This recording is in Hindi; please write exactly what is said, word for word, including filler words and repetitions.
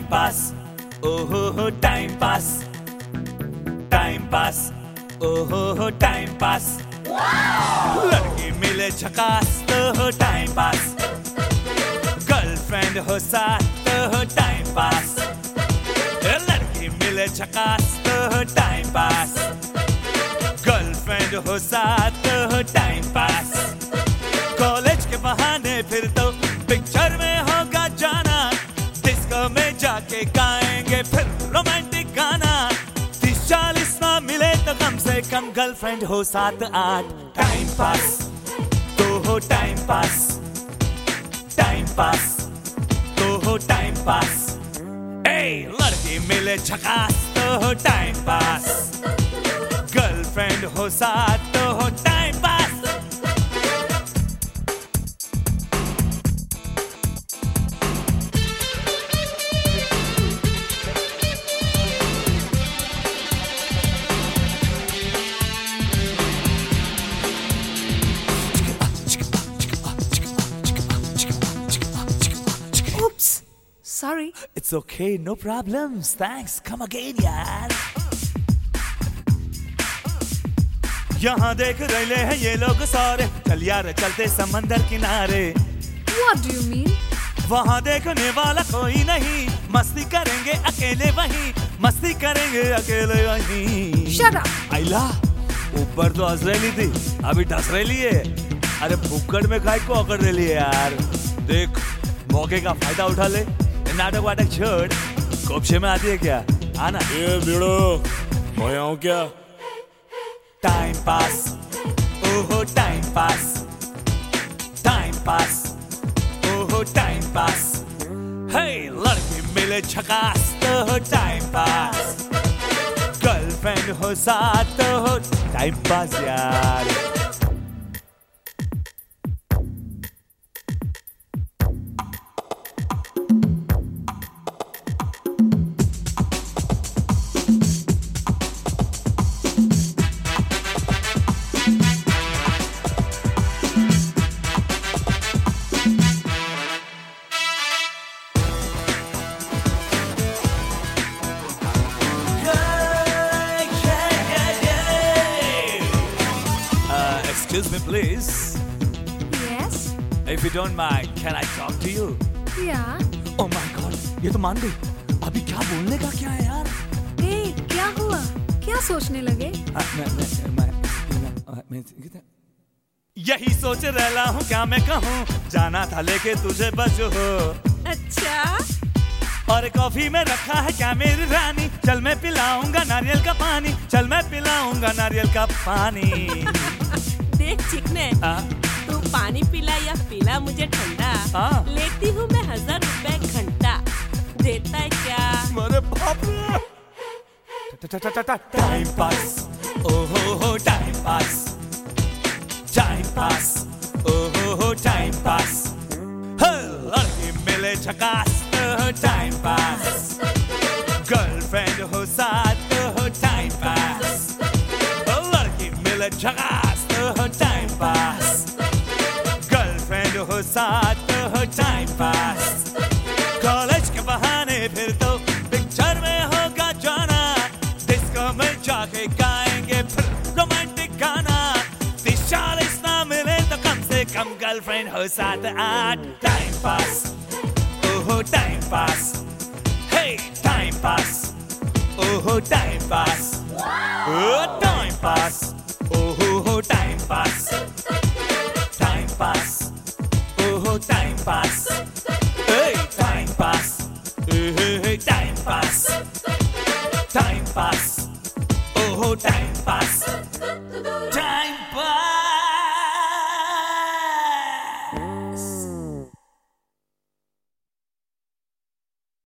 पास, ओहो हो टाइम पास, टाइम पास, ओहो हो टाइम पास। लड़की मिले झकास तो हो टाइम पास, गर्लफ्रेंड हो साथ तो हो टाइम पास। लड़की मिले झकास तो हो टाइम पास, गर्लफ्रेंड हो साथ तो हो टाइम पास। कॉलेज के बहाने फिर तो पिक्चर में होगा जाना, डिस्को में जाके गाएंगे फिर रोमांटिक गाना। तीस चालीस ना मिले तो कम से कम गर्लफ्रेंड हो सात आठ। टाइम पास तो हो टाइम पास, टाइम पास तो हो टाइम पास। ए लड़की मिले झकास तो हो टाइम पास, गर्लफ्रेंड हो साथ तो हो time pass. Sorry. It's okay, no problems. Thanks. Come again, यार। यहाँ देख रहे हैं ये लोग सारे, चल यार चलते समंदर किनारे। What do you mean? वहाँ देखने वाला कोई नहीं, मस्ती करेंगे अकेले वहीं, मस्ती करेंगे अकेले वहीं। Shut up. आइला, ऊपर तो हंस रही थी, अभी ढस रही है। अरे भुक्कड़ में काय को अकड़ रही है यार। देख मौके का फायदा उठा ले, नाटक वाटक छोड़, कोपशे में आती है क्या? आना। ये भिड़ो, मैं आऊं क्या? टाइम पास, ओहो टाइम पास, टाइम पास, ओहो टाइम पास। हे लड़की मिले झकास तो हो टाइम पास, गर्लफ्रेंड हो साथ तो हो टाइम पास यार। Excuse me, please. Yes. If you don't mind, can I talk to you? Yeah. Oh my God, ये तो मान गई। अभी क्या बोलने का क्या है यार? Hey, क्या हुआ? क्या सोचने लगे? आ, मैं, मैं, मैं, मैं, मैं, यही सोच रहा हूँ क्या मैं कहूँ, जाना था लेके तुझे बस हो। अच्छा। और कॉफी में रखा है क्या मेरी रानी, चल मैं पिलाऊंगा नारियल का पानी, चल मैं पिलाऊंगा नारियल का पानी। देख चिकने, तू पानी पिला या पिला मुझे ठंडा, लेती हूँ मैं हजार रुपए घंटा, देता है क्या? मेरे बाप रे। टाइम पास, ओहो हो टाइम पास, टाइम पास, ओहो हो टाइम पास। लड़की मिले झकास तो टाइम पास, गर्लफ्रेंड हो साथ तो टाइम पास। लड़की मिले झकास तो टाइम पास, गर्लफ्रेंड हो साथ तो टाइम पास। कॉलेज के बहाने फिर तो पिक्चर में होगा जाना, डिस्को में जाके गाएंगे फिर रोमांटिक गाना। तीस चालीस ना मिले तो कम से कम गर्लफ्रेंड हो साथ आठ। टाइम पास, ओहो टाइम पास, हे टाइम पास, ओहो टाइम पास, ओ टाइम पास, ओहो हो टाइम पास।